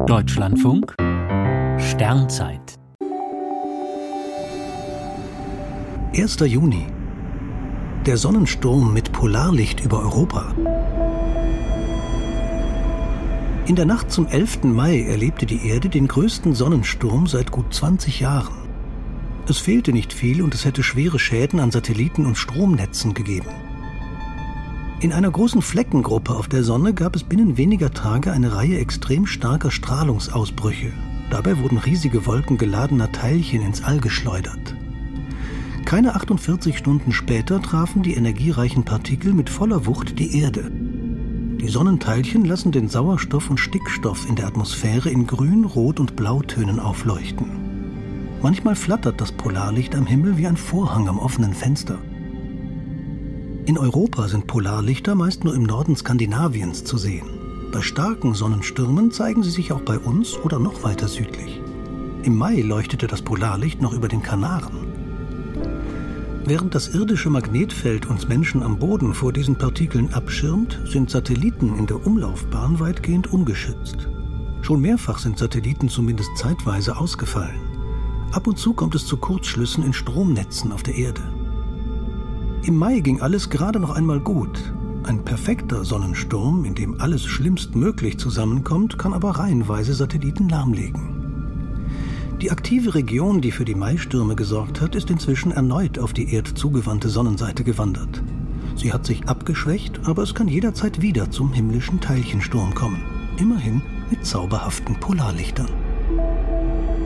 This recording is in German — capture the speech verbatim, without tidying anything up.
Deutschlandfunk Sternzeit erster Juni. Der Sonnensturm mit Polarlicht über Europa. In der Nacht zum elften Mai erlebte die Erde den größten Sonnensturm seit gut zwanzig Jahren. Es fehlte nicht viel und es hätte schwere Schäden an Satelliten und Stromnetzen gegeben. In einer großen Fleckengruppe auf der Sonne gab es binnen weniger Tage eine Reihe extrem starker Strahlungsausbrüche. Dabei wurden riesige Wolken geladener Teilchen ins All geschleudert. Keine achtundvierzig Stunden später trafen die energiereichen Partikel mit voller Wucht die Erde. Die Sonnenteilchen lassen den Sauerstoff und Stickstoff in der Atmosphäre in Grün-, Rot- und Blautönen aufleuchten. Manchmal flattert das Polarlicht am Himmel wie ein Vorhang am offenen Fenster. In Europa sind Polarlichter meist nur im Norden Skandinaviens zu sehen. Bei starken Sonnenstürmen zeigen sie sich auch bei uns oder noch weiter südlich. Im Mai leuchtete das Polarlicht noch über den Kanaren. Während das irdische Magnetfeld uns Menschen am Boden vor diesen Partikeln abschirmt, sind Satelliten in der Umlaufbahn weitgehend ungeschützt. Schon mehrfach sind Satelliten zumindest zeitweise ausgefallen. Ab und zu kommt es zu Kurzschlüssen in Stromnetzen auf der Erde. Im Mai ging alles gerade noch einmal gut. Ein perfekter Sonnensturm, in dem alles schlimmstmöglich zusammenkommt, kann aber reihenweise Satelliten lahmlegen. Die aktive Region, die für die Maistürme gesorgt hat, ist inzwischen erneut auf die erdzugewandte Sonnenseite gewandert. Sie hat sich abgeschwächt, aber es kann jederzeit wieder zum himmlischen Teilchensturm kommen. Immerhin mit zauberhaften Polarlichtern.